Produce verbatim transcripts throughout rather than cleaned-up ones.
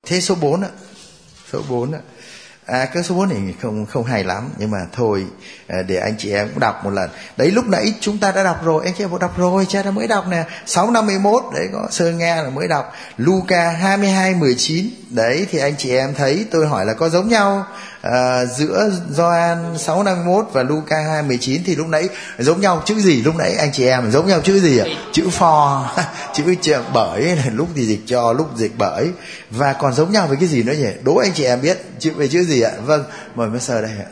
Thế số bốn ạ. Số bốn ạ. À, cái số bốn này không không hay lắm, nhưng mà thôi, để anh chị em cũng đọc một lần. Đấy, lúc nãy chúng ta đã đọc rồi, anh chị em đọc rồi, cha đã mới đọc nè, sáu năm mươi mốt, đấy có Sơn nghe là mới đọc. Luca hai mươi hai mười chín, đấy thì anh chị em thấy tôi hỏi là có giống nhau à, giữa Gioan sáu năm mươi mốt và Luca hai mười chín, thì lúc nãy giống nhau chữ gì? Lúc nãy anh chị em giống nhau chữ gì ạ? Chữ for, chữ trợ bởi, lúc thì dịch cho, lúc dịch bởi. Và còn giống nhau với cái gì nữa nhỉ? Đố anh chị em biết chữ về chữ gì ạ? Vâng, mời Mr. đây ạ.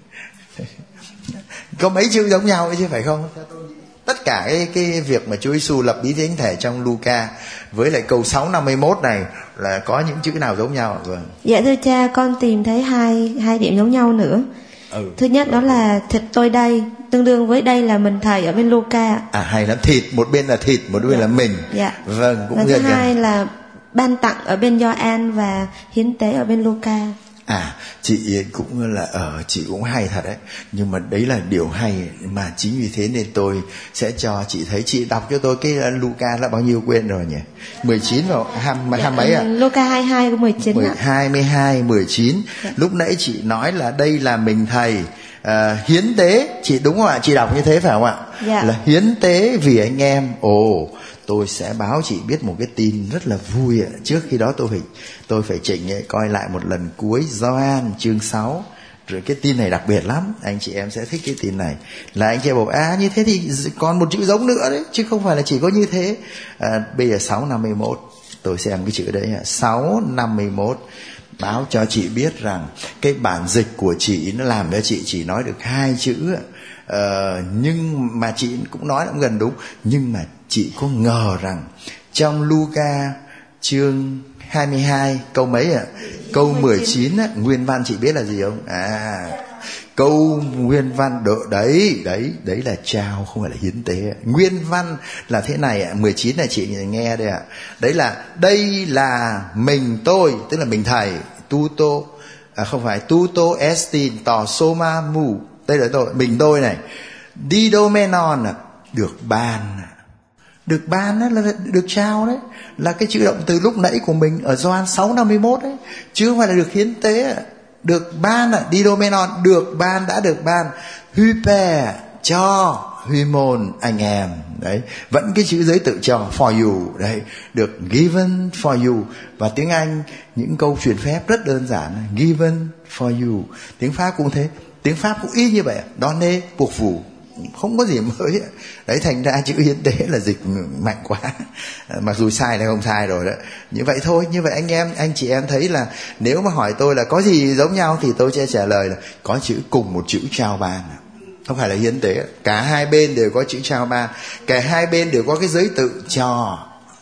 Có mấy chữ giống nhau ấy chứ phải không? Tất cả cái, cái việc mà Chúa Giêsu lập bí thánh thể trong Luca với lại câu sáu năm mươi mốt này là có những chữ nào giống nhau? Vâng. Dạ thưa cha, con tìm thấy hai hai điểm giống nhau nữa. Ừ. Thứ nhất đó là thịt tôi đây, tương đương với đây là mình thầy ở bên Luca. À hay lắm, thịt, một bên là thịt, một bên dạ. là mình. Dạ. Vâng, cũng và gần. Thứ hai gần. Là ban tặng ở bên Gioan và hiến tế ở bên Luca. À, chị cũng là ở ờ, chị cũng hay thật đấy, nhưng mà đấy là điều hay mà chính vì thế nên tôi sẽ cho chị thấy. Chị đọc cho tôi cái Luca là bao nhiêu quên rồi nhỉ? mười chín vào hai dạ, mấy ạ? À? Luca hai mươi hai của mười chín ạ. hai mươi hai mười chín. Dạ. Lúc nãy chị nói là đây là mình thầy à, hiến tế, chị đúng không ạ? Chị đọc như thế phải không ạ? Dạ. Là hiến tế vì anh em. Ồ, tôi sẽ báo chị biết một cái tin rất là vui ạ. Trước khi đó tôi phải tôi phải chỉnh ấy, coi lại một lần cuối Gioan chương sáu. Rồi cái tin này đặc biệt lắm, anh chị em sẽ thích cái tin này. Là anh chị em bảo à như thế thì còn một chữ giống nữa đấy, chứ không phải là chỉ có như thế. À, bây giờ sáu năm mươi mốt, tôi xem cái chữ đấy ạ. sáu năm mươi mốt báo cho chị biết rằng cái bản dịch của chị nó làm cho chị chỉ nói được hai chữ ạ. Uh, nhưng mà chị cũng nói cũng gần đúng, nhưng mà chị có ngờ rằng trong Luca chương hai mươi hai câu mấy ạ? À? Câu mười chín á, nguyên văn chị biết là gì không? À, câu nguyên văn đỡ đấy, đấy, đấy là trao, không phải là hiến tế. Nguyên văn là thế này ạ, mười chín là chị nghe đây ạ. Đấy là đây là mình tôi, tức là mình thầy, tuto, à không phải tuto estin tỏ soma mu. Đây là tôi, mình tôi này. Didomenon được ban. Được ban đó là được trao đấy. Là cái chữ động từ lúc nãy của mình ở Gioan sáu năm mươi mốt đấy. Chứ không phải là được hiến tế. Được ban ạ. Didomenon được ban, đã được ban. Hyper cho, Huimon anh em. Đấy. Vẫn cái chữ giới tự cho, for you. Đấy. Được given for you. Và tiếng Anh những câu truyền phép rất đơn giản. Given for you. Tiếng Pháp cũng thế. Tiếng Pháp cũng y như vậy, donné, phục vụ, không có gì mới. Đấy, thành ra chữ hiến tế là dịch mạnh quá. Mặc dù sai là không sai rồi đó. Như vậy thôi, như vậy anh em, anh chị em thấy là nếu mà hỏi tôi là có gì giống nhau thì tôi sẽ trả lời là có chữ, cùng một chữ trao ban. Không phải là hiến tế, cả hai bên đều có chữ trao ban, cả hai bên đều có cái giới tự cho.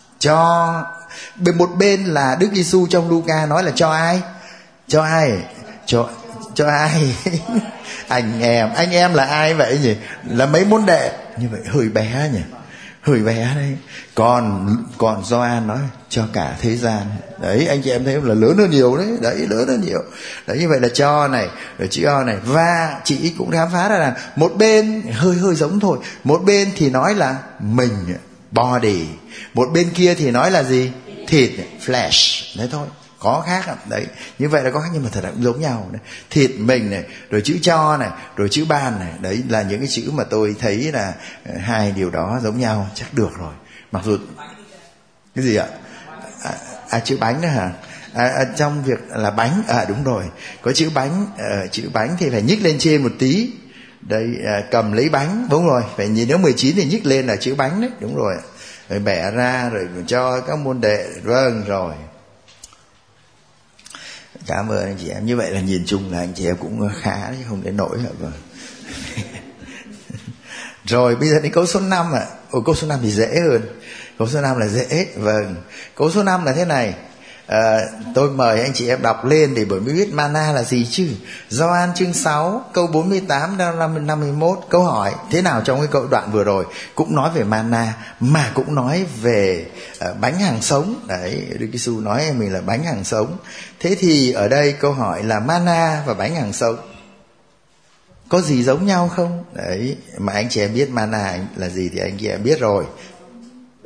Cho, bên một bên là Đức Giêsu trong Luca nói là cho ai? Cho ai? Cho cho ai? Anh em. Anh em là ai vậy nhỉ? Là mấy môn đệ. Như vậy hơi bé nhỉ, hơi bé đấy. Còn còn Gioan nói cho cả thế gian. Đấy, anh chị em thấy là lớn hơn nhiều đấy. Đấy, lớn hơn nhiều. Đấy, như vậy là cho này, rồi chữ O này. Và chị cũng khám phá ra là một bên hơi hơi giống thôi. Một bên thì nói là mình, body. Một bên kia thì nói là gì? Thịt, flesh. Đấy thôi. Có khác không? Đấy, như vậy là có khác nhưng mà thật là cũng giống nhau đấy. Thịt mình này, rồi chữ cho này, rồi chữ ban này. Đấy là những cái chữ mà tôi thấy là hai điều đó giống nhau, chắc được rồi. Mặc dù cái gì ạ? À, à chữ bánh đó hả? À, à, trong việc là bánh, à đúng rồi, có chữ bánh, à, chữ bánh thì phải nhích lên trên một tí. Đây, à, cầm lấy bánh, đúng rồi, phải nhìn nếu mười chín thì nhích lên là chữ bánh đấy, đúng rồi. Rồi bẻ ra rồi cho các môn đệ, vâng rồi. Cảm ơn anh chị em. Như vậy là nhìn chung là anh chị em cũng khá chứ không đến nỗi hả? Vâng. Rồi bây giờ đến câu số năm ạ. À. Ồ, câu số năm thì dễ hơn. Câu số năm là dễ. Vâng. Câu số năm là thế này. À, tôi mời anh chị em đọc lên để bởi mới biết mana là gì chứ. Gioan chương sáu câu bốn mươi tám đến năm mươi mốt. Câu hỏi thế nào trong cái câu đoạn vừa rồi cũng nói về mana mà cũng nói về uh, bánh hàng sống. Đấy, Đức Giêsu nói mình là bánh hàng sống. Thế thì ở đây câu hỏi là mana và bánh hàng sống có gì giống nhau không? Đấy, mà anh chị em biết mana là gì thì anh chị em biết rồi.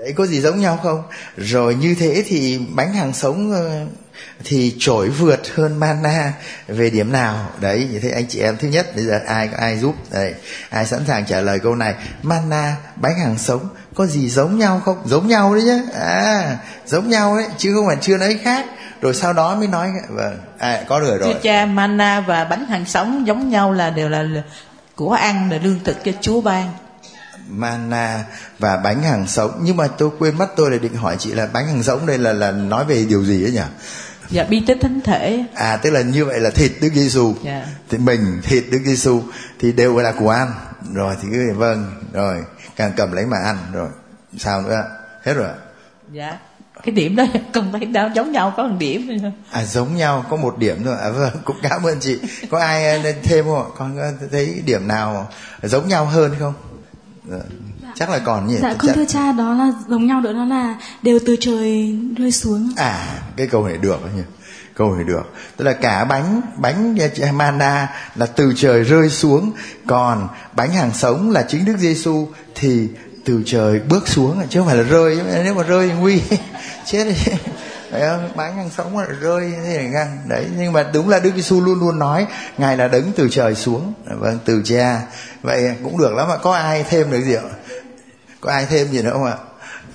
Đấy, có gì giống nhau không? Rồi như thế thì bánh hàng sống thì trỗi vượt hơn manna về điểm nào? Đấy, như thế anh chị em thứ nhất, bây giờ ai có ai giúp? Đây, ai sẵn sàng trả lời câu này? Manna, bánh hàng sống có gì giống nhau không? Giống nhau đấy nhá. À, giống nhau đấy, chứ không phải chưa nói khác. Rồi sau đó mới nói. Vâng, à, có người rồi. Thưa cha, manna và bánh hàng sống giống nhau là đều là của ăn, là lương thực cho Chúa ban. Manna và bánh hàng sống. Nhưng mà tôi quên mất, tôi lại định hỏi chị là bánh hàng sống đây là là nói về điều gì ấy nhỉ? Dạ, bi tích thánh thể. À, tức là như vậy là thịt Đức Giêsu. Dạ. Thì mình thịt Đức Giêsu thì đều là của ăn. Rồi thì cứ vâng, rồi càng cầm lấy mà ăn. Rồi sao nữa? Hết rồi. Dạ. Cái điểm đó không thấy đâu giống nhau, có một điểm thôi. À, giống nhau có một điểm thôi. À vâng, cũng cảm ơn chị. Có ai thêm không ạ? Con thấy điểm nào giống nhau hơn không? Dạ. Chắc là còn nhỉ. Dạ, con thưa cha, đó là giống nhau nữa, đó là đều từ trời rơi xuống. À, cái câu này được nhỉ. Câu này được. Tức là cả bánh bánh manna là từ trời rơi xuống, còn bánh hàng sống là chính Đức Giêsu thì từ trời bước xuống, chứ không phải là rơi. Nếu mà rơi thì nguy chết đi. Đấy không? Bánh hàng sống là rơi thế này ngang. Đấy, nhưng mà đúng là Đức Giêsu luôn luôn nói Ngài là đấng từ trời xuống. Vâng, từ Cha. Vậy cũng được lắm ạ. Có ai thêm được gì ạ? Có ai thêm gì nữa không ạ?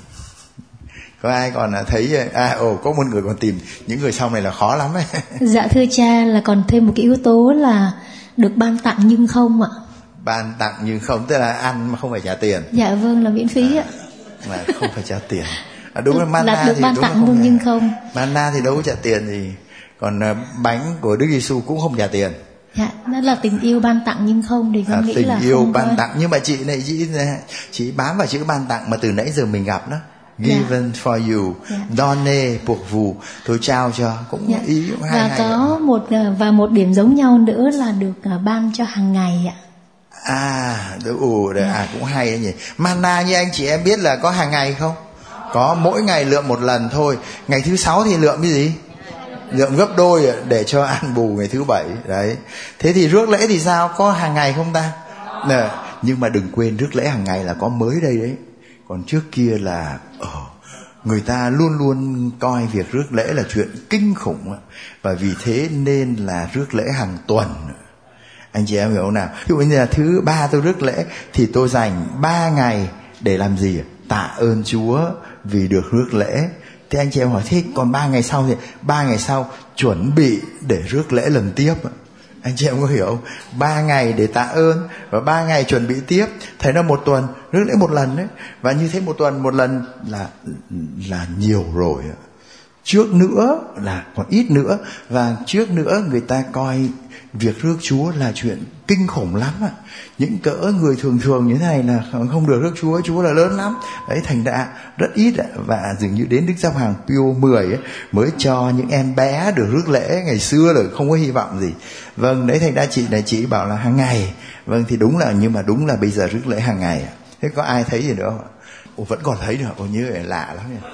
Có ai còn thấy à ồ có một người còn tìm những người sau này là khó lắm ấy. Dạ thưa cha, là còn thêm một cái yếu tố là được ban tặng nhưng không ạ. Ban tặng nhưng không, tức là ăn mà không phải trả tiền. Dạ vâng, là miễn phí à, ạ. Là không phải trả tiền. À, đúng là manna là được thì ban đúng tặng không nhưng không. Manna thì đâu có trả tiền gì. Còn uh, bánh của Đức Giêsu cũng không trả tiền. Dạ, đó là tình yêu ban tặng nhưng không thì con à, nghĩ tình là yêu không ban thôi. tặng. Nhưng mà chị này chị chị bám vào chữ ban tặng mà từ nãy giờ mình gặp đó. Given dạ. for you, dạ. Donne pour vous, tôi trao cho, cũng dạ. ý cũng hay. Và hay có vậy. một và một điểm giống nhau nữa là được ban cho hàng ngày ạ. À, ồ, dạ. à cũng hay đấy nhỉ. Manna như anh chị em biết là có hàng ngày không? Có, mỗi ngày lượm một lần thôi. Ngày thứ sáu thì lượm cái gì? Lượm gấp đôi để cho ăn bù ngày thứ bảy. Đấy. Thế thì rước lễ thì sao? Có hàng ngày không ta? Nè, nhưng mà đừng quên rước lễ hàng ngày là có mới đây đấy. Còn trước kia là oh, người ta luôn luôn coi việc rước lễ là chuyện kinh khủng. Và vì thế nên là rước lễ hàng tuần. Anh chị em hiểu không nào? Ví dụ như là thứ ba tôi rước lễ thì tôi dành ba ngày để làm gì? Tạ ơn Chúa vì được rước lễ. Thế anh chị em hỏi thế còn ba ngày sau thì ba ngày sau chuẩn bị để rước lễ lần tiếp. Anh chị em có hiểu không? Ba ngày để tạ ơn và ba ngày chuẩn bị tiếp. Thấy nó một tuần rước lễ một lần đấy. Và như thế một tuần một lần là là nhiều rồi. Trước nữa là còn ít nữa. Và trước nữa người ta coi việc rước Chúa là chuyện kinh khủng lắm ạ. Những cỡ người thường thường như thế này là không được rước Chúa. Chúa là lớn lắm. Đấy, thành ra rất ít ạ. Và dường như đến Đức Giáo Hoàng Pio mười ấy, mới cho những em bé được rước lễ. Ngày xưa là không có hy vọng gì. Vâng, đấy thành ra chị này chị bảo là hàng ngày. Vâng, thì đúng là, nhưng mà đúng là bây giờ rước lễ hàng ngày. Thế có ai thấy gì nữa không ạ? Ồ, vẫn còn thấy được. Ồ, như vậy lạ lắm nhỉ.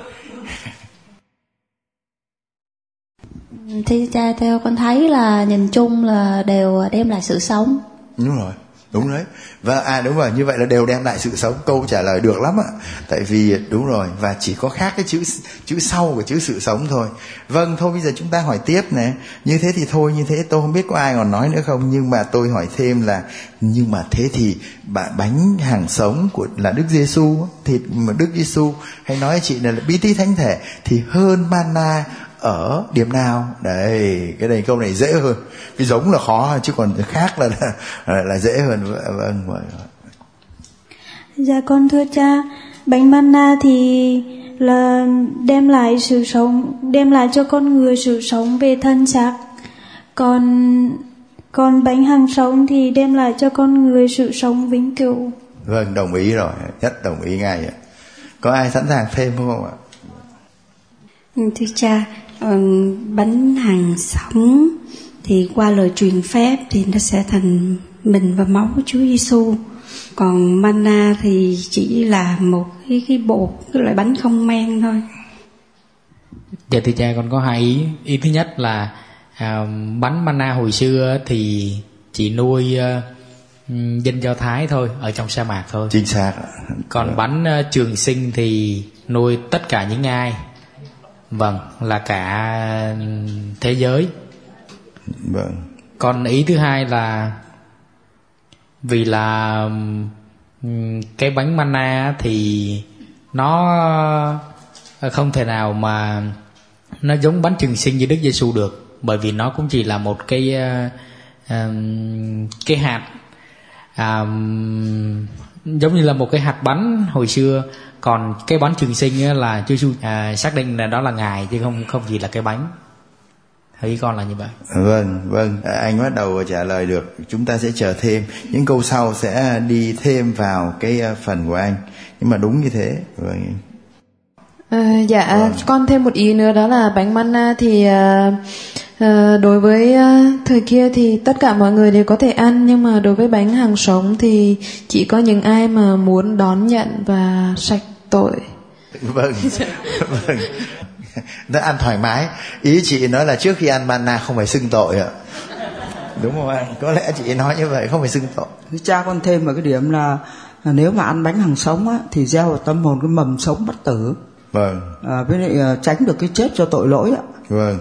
Thì cha, theo con thấy là nhìn chung là đều đem lại sự sống. Đúng rồi, đúng đấy. Và à đúng rồi, như vậy là đều đem lại sự sống. Câu trả lời được lắm ạ. Tại vì đúng rồi, và chỉ có khác cái chữ chữ sau của chữ sự sống thôi. Vâng, thôi bây giờ chúng ta hỏi tiếp nè. Như thế thì thôi, như thế tôi không biết có ai còn nói nữa không, nhưng mà tôi hỏi thêm là nhưng mà thế thì bánh hàng sống của là Đức Giêsu, thịt mà Đức Giêsu hay nói chị này là bí tích thánh thể thì hơn manna ở điểm nào? Đấy, cái này câu này dễ hơn. Cái giống là khó chứ còn khác là là, là dễ hơn. Vâng, vâng. Dạ con thưa cha, bánh manna thì là đem lại sự sống, đem lại cho con người sự sống về thân xác. Còn còn bánh hàng sống thì đem lại cho con người sự sống vĩnh cửu. Vâng, đồng ý rồi, nhất đồng ý ngay. Có ai sẵn sàng thêm không ạ? Thưa cha, bánh hàng sống thì qua lời truyền phép thì nó sẽ thành mình và máu của Chúa Giêsu. Còn manna thì chỉ là một cái cái bột, cái loại bánh không men thôi. Dạ thưa cha, con có hai ý. Ý thứ nhất là à, bánh manna hồi xưa thì chỉ nuôi uh, dân Do Thái thôi, ở trong sa mạc thôi. Chính xác. Còn bánh uh, trường sinh thì nuôi tất cả những ai, vâng, là cả thế giới. Vâng. Còn ý thứ hai là vì là cái bánh mana thì nó không thể nào mà nó giống bánh trường sinh như Đức Giêsu được, bởi vì nó cũng chỉ là một cái uh, cái hạt, um, giống như là một cái hạt bánh hồi xưa. Còn cái bánh trường sinh là Chúa Giêsu uh, xác định là đó là Ngài, chứ không không chỉ là cái bánh. Ý con là như vậy. Vâng, vâng, anh bắt đầu trả lời được. Chúng ta sẽ chờ thêm, những câu sau sẽ đi thêm vào cái phần của anh. Nhưng mà đúng như thế. Vâng. À, dạ, vâng. Con thêm một ý nữa, đó là bánh manna thì uh, uh, đối với uh, thời kia thì tất cả mọi người đều có thể ăn, nhưng mà đối với bánh hàng sống thì chỉ có những ai mà muốn đón nhận và sạch tội. Vâng, vâng. Nó ăn thoải mái. Ý chị nói là trước khi ăn manna không phải xưng tội ạ. Đúng không anh? Có lẽ chị nói như vậy, không phải xưng tội. Cha con thêm vào cái điểm là, là nếu mà ăn bánh hàng sống á, thì gieo vào tâm hồn cái mầm sống bất tử. Vâng. À, với lại tránh được cái chết cho tội lỗi ạ. Vâng.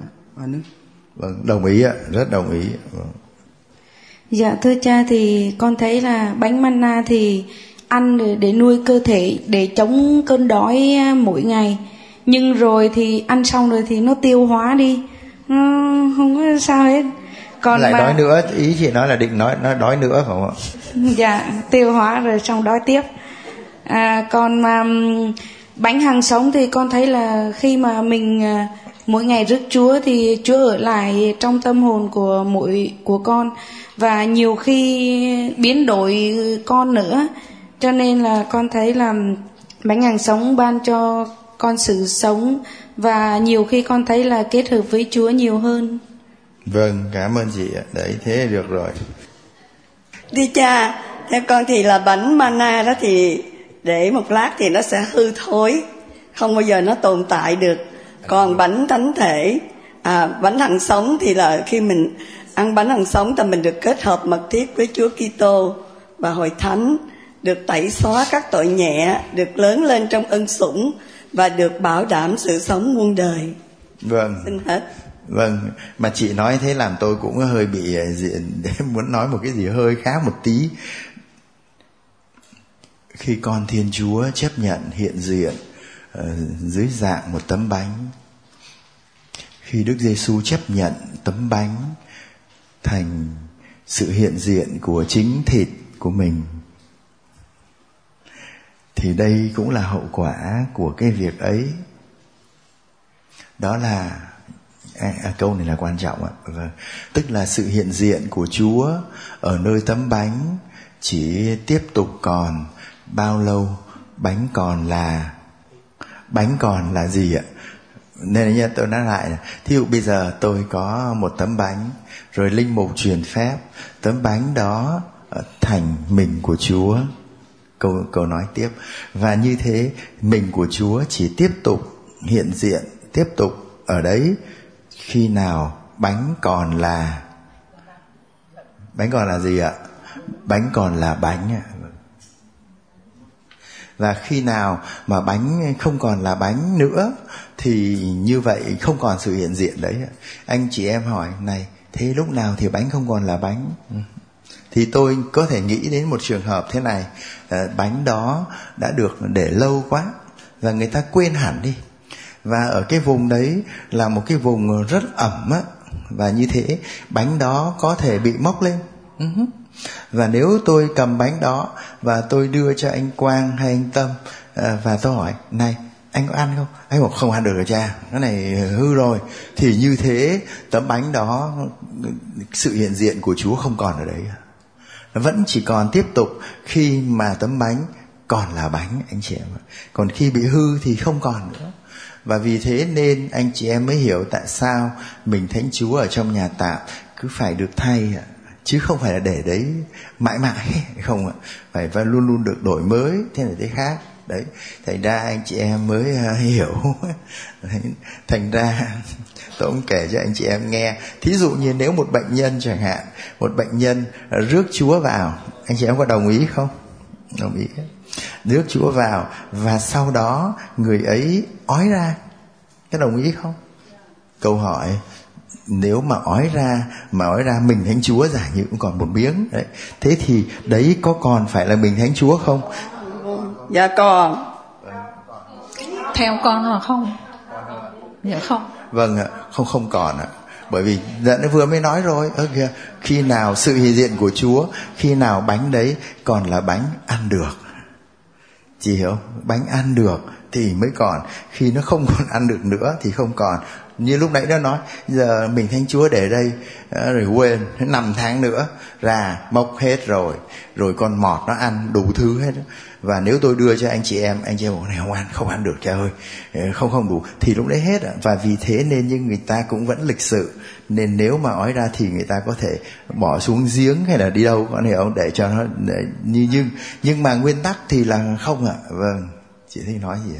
Vâng, đồng ý ạ, rất đồng ý. Vâng. Dạ thưa cha, thì con thấy là bánh manna thì ăn để, để nuôi cơ thể, để chống cơn đói mỗi ngày. Nhưng rồi thì ăn xong rồi thì nó tiêu hóa đi, nó không có sao hết. Còn lại mà... đói nữa, ý chị nói là định nói nó đói nữa phải không ạ? Dạ, tiêu hóa rồi xong đói tiếp. À, còn mà bánh hàng sống thì con thấy là khi mà mình mỗi ngày rước Chúa thì Chúa ở lại trong tâm hồn của mỗi của con, và nhiều khi biến đổi con nữa. Cho nên là con thấy là bánh hàng sống ban cho con sự sống, và nhiều khi con thấy là kết hợp với Chúa nhiều hơn. Vâng, cảm ơn chị ạ. Đấy, thế được rồi. Đi cha, theo con thì là bánh manna đó thì để một lát thì nó sẽ hư thối, không bao giờ nó tồn tại được. Còn bánh thánh thể, à, bánh hằng sống thì là khi mình ăn bánh hằng sống thì mình được kết hợp mật thiết với Chúa Kitô và hội thánh, được tẩy xóa các tội nhẹ, được lớn lên trong ân sủng và được bảo đảm sự sống muôn đời. Vâng. Xin hết. Vâng, mà chị nói thế làm tôi cũng hơi bị diện muốn nói một cái gì hơi khác một tí. Khi con Thiên Chúa chấp nhận hiện diện uh, dưới dạng một tấm bánh, khi Đức Giêsu chấp nhận tấm bánh thành sự hiện diện của chính thịt của mình, thì đây cũng là hậu quả của cái việc ấy. Đó là à, à, câu này là quan trọng ạ. Vâng. Tức là sự hiện diện của Chúa ở nơi tấm bánh chỉ tiếp tục còn bao lâu? Bánh còn là bánh còn là gì ạ? Nên nha, tôi nói lại là, thí dụ bây giờ tôi có một tấm bánh, rồi linh mục truyền phép, tấm bánh đó thành mình của Chúa. Câu, câu nói tiếp. Và như thế mình của Chúa chỉ tiếp tục hiện diện, tiếp tục ở đấy khi nào bánh còn là bánh còn là gì ạ? Bánh còn là bánh ạ. Và khi nào mà bánh không còn là bánh nữa thì như vậy không còn sự hiện diện đấy. Anh chị em hỏi này, thế lúc nào thì bánh không còn là bánh? Thì tôi có thể nghĩ đến một trường hợp thế này, à, bánh đó đã được để lâu quá và người ta quên hẳn đi, và ở cái vùng đấy là một cái vùng rất ẩm á, và như thế bánh đó có thể bị mốc lên. Uh-huh. Và nếu tôi cầm bánh đó và tôi đưa cho anh Quang hay anh Tâm, à, và tôi hỏi này, anh có ăn không? Anh bảo không ăn được rồi cha, cái này hư rồi. Thì như thế tấm bánh đó, sự hiện diện của Chúa không còn ở đấy, nó vẫn chỉ còn tiếp tục khi mà tấm bánh còn là bánh, anh chị em. Còn khi bị hư thì không còn nữa. Và vì thế nên anh chị em mới hiểu tại sao mình thánh Chúa ở trong nhà tạm cứ phải được thay, chứ không phải là để đấy mãi mãi, không ạ. Phải và luôn luôn được đổi mới, thế này thế khác. Đấy, thành ra anh chị em mới uh, hiểu. Thành ra tôi cũng kể cho anh chị em nghe. Thí dụ như nếu một bệnh nhân chẳng hạn, một bệnh nhân rước Chúa vào, anh chị em có đồng ý không? Đồng ý. rước Chúa vào, và sau đó người ấy ói ra. Có đồng ý không? Câu hỏi, nếu mà ói ra, mà ói ra mình Thánh Chúa giả như cũng còn một miếng đấy, thế thì đấy có còn phải là mình Thánh Chúa không? Dạ còn. Theo con là không. Dạ không. Vâng ạ, không không còn ạ. Bởi vì đã vừa mới nói rồi, ơ kìa, khi nào sự hiện diện của Chúa, khi nào bánh đấy còn là bánh ăn được. Chị hiểu? Bánh ăn được thì mới còn, khi nó không còn ăn được nữa thì không còn. Như lúc nãy nó nói, giờ mình Thánh Chúa để đây rồi quên, năm tháng nữa ra mốc hết rồi, rồi con mọt nó ăn đủ thứ hết. Và nếu tôi đưa cho anh chị em, anh chị em bảo này không ăn, không ăn được cha ơi, không không đủ, thì lúc đấy hết. Và vì thế nên nhưng người ta cũng vẫn lịch sự, nên nếu mà ói ra thì người ta có thể bỏ xuống giếng hay là đi đâu, con hiểu không, để cho nó để, như nhưng nhưng mà nguyên tắc thì là không ạ. Vâng, chị thấy nói gì ạ?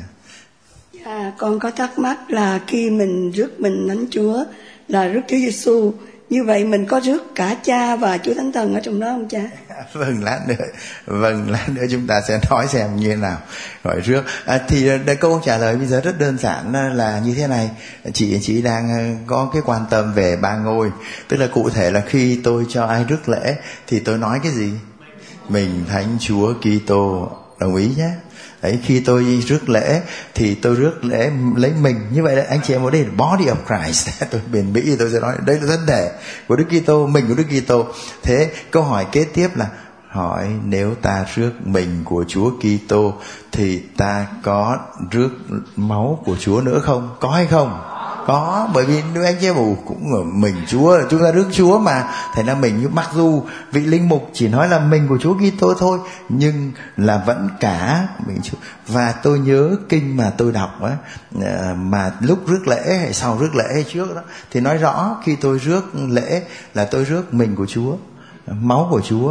À, con có thắc mắc là khi mình rước mình Thánh Chúa là rước Chúa Giêsu, như vậy mình có rước cả Cha và Chúa Thánh Thần ở trong đó không cha? Vâng, lát nữa, vâng lát nữa chúng ta sẽ nói xem như thế nào gọi rước. À, thì đây, câu trả lời bây giờ rất đơn giản là như thế này. Chị chị đang có cái quan tâm về ba ngôi, tức là cụ thể là khi tôi cho ai rước lễ thì tôi nói cái gì? Mình Thánh Chúa Kitô, đồng ý nhé. Đấy, khi tôi rước lễ thì tôi rước lễ lấy mình. Như vậy là anh chị em ở đây là body of Christ. Tôi bền bỉ tôi sẽ nói đây là thân thể của Đức Kitô, mình của Đức Kitô. Thế câu hỏi kế tiếp là hỏi nếu ta rước mình của Chúa Kitô thì ta có rước máu của Chúa nữa không? Có hay không? Có, bởi vì nếu anh chị em cũng ở mình Chúa, chúng ta rước Chúa mà, thành ra mình, mặc dù vị linh mục chỉ nói là mình của Chúa Kitô thôi, nhưng là vẫn cả mình Chúa. Và tôi nhớ kinh mà tôi đọc á, mà lúc rước lễ hay sau rước lễ hay trước đó, thì nói rõ khi tôi rước lễ là tôi rước mình của Chúa, máu của Chúa,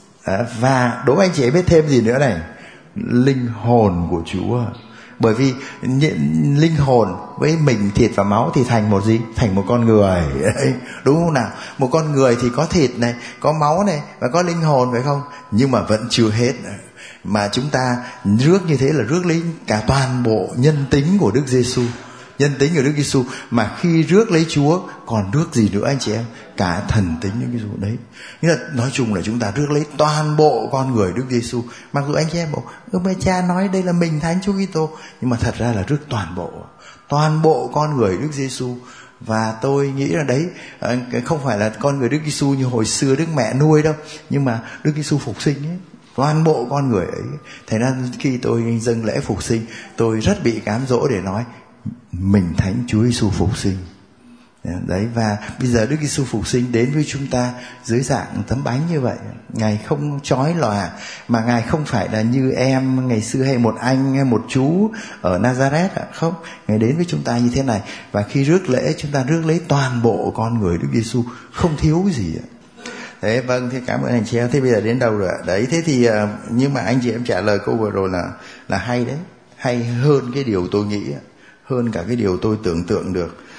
và đố anh chị biết thêm gì nữa này, linh hồn của Chúa. Bởi vì linh hồn với mình thịt và máu thì thành một gì? Thành một con người. Đúng không nào? Một con người thì có thịt này, có máu này và có linh hồn, phải không? Nhưng mà vẫn chưa hết. Mà chúng ta rước như thế là rước lấy cả toàn bộ nhân tính của Đức Giêsu. Nhân tính của Đức Giêsu. Mà khi rước lấy Chúa còn rước gì nữa anh chị em? Cả thần tính Đức Giêsu đấy. Nghĩa là nói chung là chúng ta rước lấy toàn bộ con người Đức Giêsu. Mặc dù anh chị em bảo ơ mà cha nói đây là mình Thánh Chúa Kitô, nhưng mà thật ra là rước toàn bộ, toàn bộ con người Đức Giêsu. Và tôi nghĩ là đấy không phải là con người Đức Giêsu như hồi xưa Đức Mẹ nuôi đâu, nhưng mà Đức Giêsu phục sinh ấy, toàn bộ con người ấy. Thế nên khi tôi dâng lễ phục sinh, tôi rất bị cám dỗ để nói mình Thánh Chúa Giêsu phục sinh. Đấy, và bây giờ Đức Giêsu phục sinh đến với chúng ta dưới dạng tấm bánh như vậy. Ngài không chói lòa, mà Ngài không phải là như em ngày xưa hay một anh hay một chú ở Nazareth, không. Ngài đến với chúng ta như thế này, và khi rước lễ chúng ta rước lấy toàn bộ con người Đức Giêsu, không thiếu cái gì. Thế vâng, thế cảm ơn anh chị em. Thế bây giờ đến đâu rồi ạ? Đấy, thế thì nhưng mà anh chị em trả lời câu vừa rồi là là hay đấy, hay hơn cái điều tôi nghĩ, hơn cả cái điều tôi tưởng tượng được.